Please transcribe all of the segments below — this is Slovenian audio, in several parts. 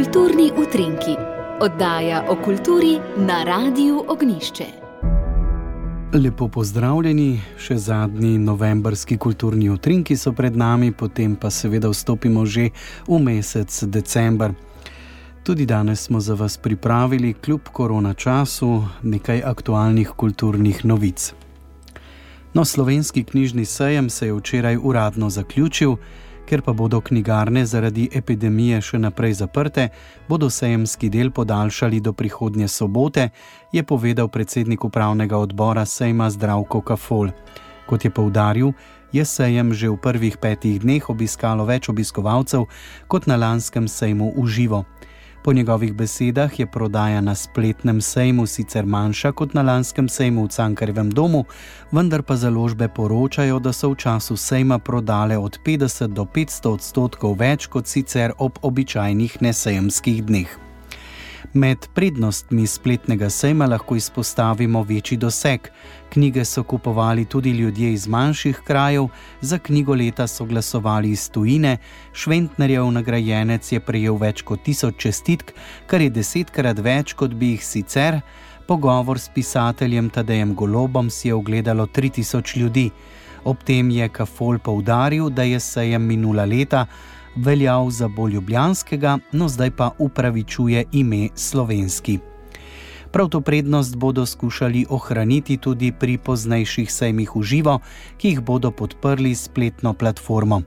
Kulturni utrinki, oddaja o kulturi na Radiu Ognjišče. Lepo pozdravljeni, še zadnji novembrski kulturni utrinki so pred nami, potem pa seveda vstopimo že v mesec december. Tudi danes smo za vas pripravili, kljub korona času, nekaj aktualnih kulturnih novic. Slovenski knjižni sejem se je včeraj uradno zaključil. Ker pa bodo knjigarne zaradi epidemije še naprej zaprte, bodo sejemski del podaljšali do prihodnje sobote, je povedal predsednik upravnega odbora sejma Zdravko Kafol. Kot je poudaril, je sejem že v prvih 5 dneh obiskalo več obiskovalcev kot na lanskem sejmu v živo. Po njegovih besedah je prodaja na spletnem sejmu sicer manjša kot na lanskem sejmu v Cankarjevem domu, vendar pa založbe poročajo, da so v času sejma prodale od 50 do 500% več kot sicer ob običajnih nesejemskih dneh. Med prednostmi spletnega sejma lahko izpostavimo večji doseg. Knjige so kupovali tudi ljudje iz manjših krajev, za knjigo leta so glasovali iz tujine, Šventnerjev nagrajenec je prejel več kot 1000 čestitk, kar je 10-krat več, kot bi jih sicer. Pogovor s pisateljem Tadejem Golobom si je ogledalo 3000 ljudi. Ob tem je Kafol poudaril, da je sejem minula leta veljal za bolj ljubljanskega, zdaj pa upravičuje ime slovenski. Prav to prednost bodo skušali ohraniti tudi pri poznejših sejmih v živo, ki jih bodo podprli spletno platformo.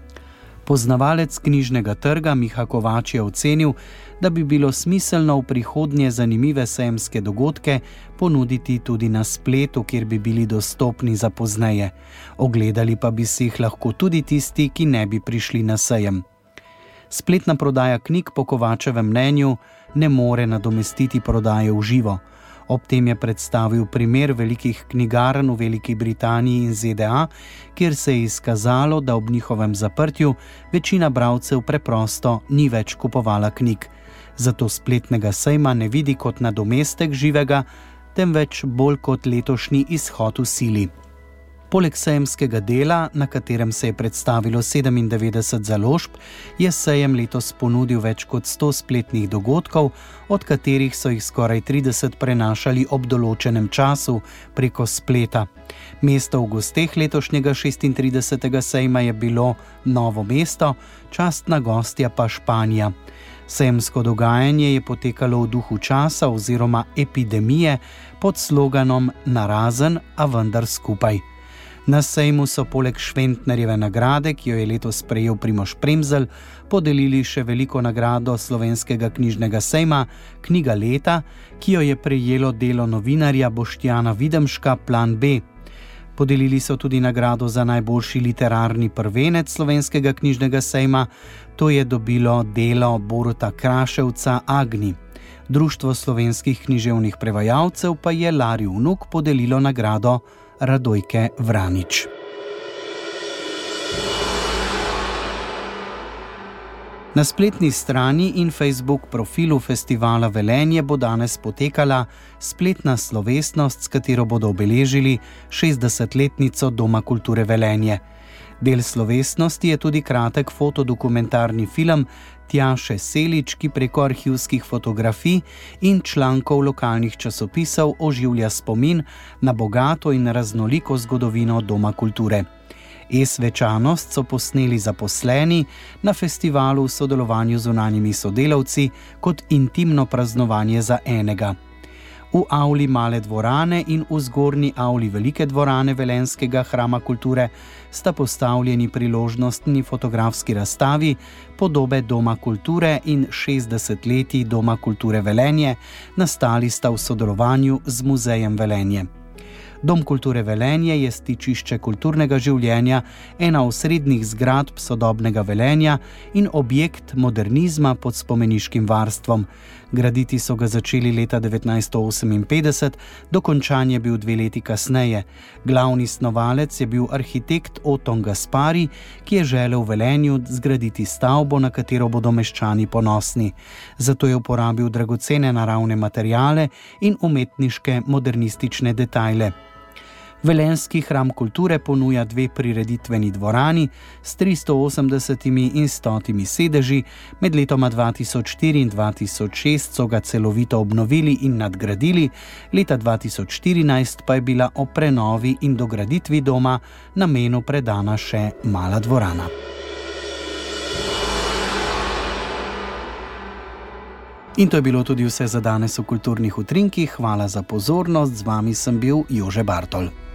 Poznavalec knjižnega trga Miha Kovač je ocenil, da bi bilo smiselno v prihodnje zanimive sejemske dogodke ponuditi tudi na spletu, kjer bi bili dostopni za pozneje. Ogledali pa bi si jih lahko tudi tisti, ki ne bi prišli na sejem. Spletna prodaja knjig po Kovačevem mnenju ne more nadomestiti prodaje v živo. Ob tem je predstavil primer velikih knjigarn v Veliki Britaniji in ZDA, kjer se je izkazalo, da ob njihovem zaprtju večina bralcev preprosto ni več kupovala knjig. Zato spletnega sejma ne vidi kot nadomestek živega, temveč bolj kot letošnji izhod v sili. Poleg sejemskega dela, na katerem se je predstavilo 97 založb, je sejem letos ponudil več kot 100 spletnih dogodkov, od katerih so jih skoraj 30 prenašali ob določenem času preko spleta. Mesto v gosteh letošnjega 36. sejma je bilo Novo mesto, častna gostja pa Španija. Sejemsko dogajanje je potekalo v duhu časa oziroma epidemije pod sloganom Narazen, a vendar skupaj. Na sejmu so poleg Šventnerjeve nagrade, ki jo je letos prejel Primož Premzl, podelili še veliko nagrado slovenskega knjižnega sejma, knjiga leta, ki jo je prejelo delo novinarja Boštjana Videmška Plan B. Podelili so tudi nagrado za najboljši literarni prvenec slovenskega knjižnega sejma, to je dobilo delo Boruta Kraševca Agni. Društvo slovenskih književnih prevajalcev pa je Lari Vnuk podelilo nagrado Radojke Vranič. Na spletni strani in Facebook profilu Festivala Velenje bo danes potekala spletna slovesnost, s katero bodo obeležili 60-letnico Doma kulture Velenje. Del slovesnosti je tudi kratek fotodokumentarni film Tjaše Selič, ki preko arhivskih fotografij in člankov lokalnih časopisov oživlja spomin na bogato in raznoliko zgodovino Doma kulture. E-svečanost so posneli zaposleni na festivalu v sodelovanju z zunanjimi sodelavci kot intimno praznovanje za enega. V avli Male dvorane in v zgornji avli Velike dvorane Velenjskega hrama kulture sta postavljeni priložnostni fotografski razstavi Podobe Doma kulture in 60 letij Doma kulture Velenje, nastali sta v sodelovanju z Muzejem Velenje. Dom kulture Velenje je stičišče kulturnega življenja, ena osrednjih zgradb sodobnega Velenja in objekt modernizma pod spomeniškim varstvom. Graditi so ga začeli leta 1958, dokončan je bil 2 leti kasneje. Glavni snovalec je bil arhitekt Oton Gaspari, ki je želel v Velenju zgraditi stavbo, na katero bodo meščani ponosni. Zato je uporabil dragocene naravne materiale in umetniške modernistične detajle. Velenjski hram kulture ponuja 2 prireditveni dvorani s 380 in 100 sedeži, med letoma 2004 in 2006 so ga celovito obnovili in nadgradili, leta 2014 pa je bila o prenovi in dograditvi doma namenu predana še mala dvorana. In to je bilo tudi vse za danes v Kulturnih utrinkih. Hvala za pozornost, z vami sem bil Jože Bartol.